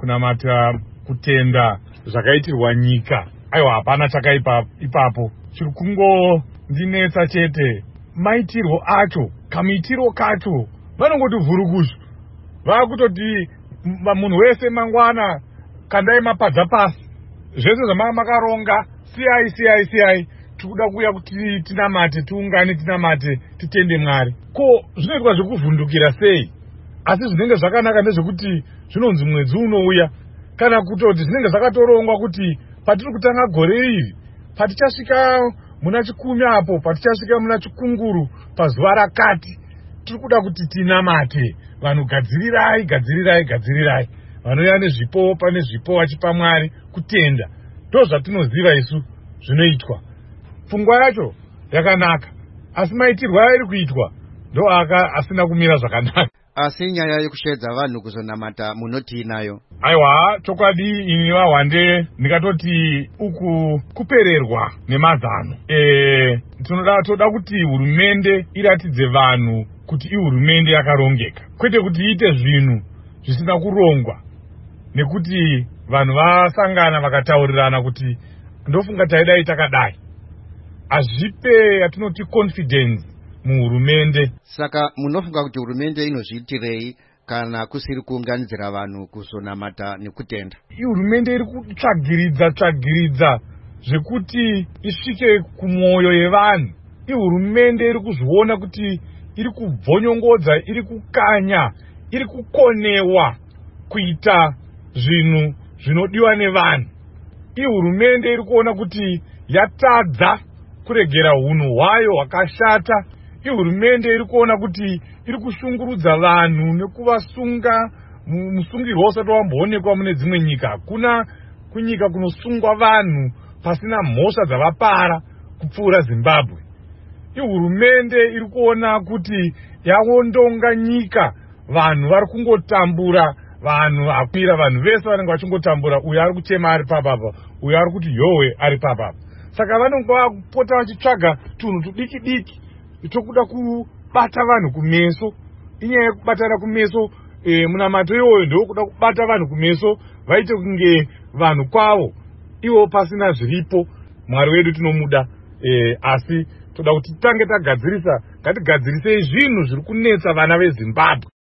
kunamata kutenda zvakaitirwa nyika. Aiwa, hapana chakaipa ipapo. Chiri kungondinetsa chete maitirwo acho, kamuitiro kacho vanongoti vhurukuzvu. Vakutoti munhu wese mangwana kandai mapadza pasi. Zvese zvamakaronga siyai tikuda kuuya kuti tinamate, tiungane tinamate, titende Mwari. Ko zvinoitwa zvekuvhundukira sei? Asi zvinenge zvakanaka ndezvekuti zvinonzi mwedzi unouya, kana kutoti zvinenge zvakatorongwa kuti patiri kutanga gore iri, patichasvika muna chikumi apo, patichasvika muna chikunguru pazuva rakati, tiri kuda kuti tinamate. Vanhu gadzirirai. Vanouya nezvipo pane zvipo vachipa Mwari kutenda. Ndozvatinoziva isu zvinoitwa. Pfungwa yacho yakanaka, asi maitirwo airi kuitwa ndo asina kumira zvakanaka. Asi nyaya yekushedza vanhu kuzonamata munoti inayo. Aiwa, chokwadi ini vahwande ndikatoti uku kupererwa nemazano. Toda kuti hurumende iratidze vanhu kuti ihurumende yakarongeka, kwete kuti iite zvinhu zvisina kurongwa, nekuti vanhu vasangana vakataurirana kuti ndofunga taidai takadai. Azvipe yatinoti confidence muhurumende. Saka munofunga kuti hurumende inozviitirei kana kusiri kuunganidzira vanhu kuzonamata nekutenda? Hurumende iri kutsvagiridza zvekuti isvike kumwoyo yevanhu. Hurumende iri kuzviona kuti iri kubvonyongodza, iri kukanya, iri kukonewa kuita zvinhu zvinodiwa nevanhu. Hurumende iri kuona kuti yatadza kuregera hunhu hwayo hwakashata. Hurumende iri kuona kuti iri kushungurudza vanhu nekuvasunga musungirwa usati wamboonekwa mune dzimwe nyika. Hakuna kunyika kunosungwa vanhu pasina mhosva dzavapara kupfuura Zimbabwe. Hurumende iri kuona kuti yawondonga nyika, vanhu vari kungotambura, vanhu akwira, vanhu vese vanenge vachingotambura, uyo ari kuchema ari papapa, uyo ari kuti yowe ari papapa. Saka vanenge vakupota vachitsvaga tunhu tudiki tokuda kubata vanhu kumeso. Inyaya yekubatana kumeso, munamato iwoyo ndokuda kubata vanhu kumeso, vaite kunge vanhu kwavo ivo pasina zviripo. Mwari wedu tinomuda, asi toda kuti titange tagadzirisa, ngatigadzirisei zvinhu zviri kunetsa vana veZimbabwe.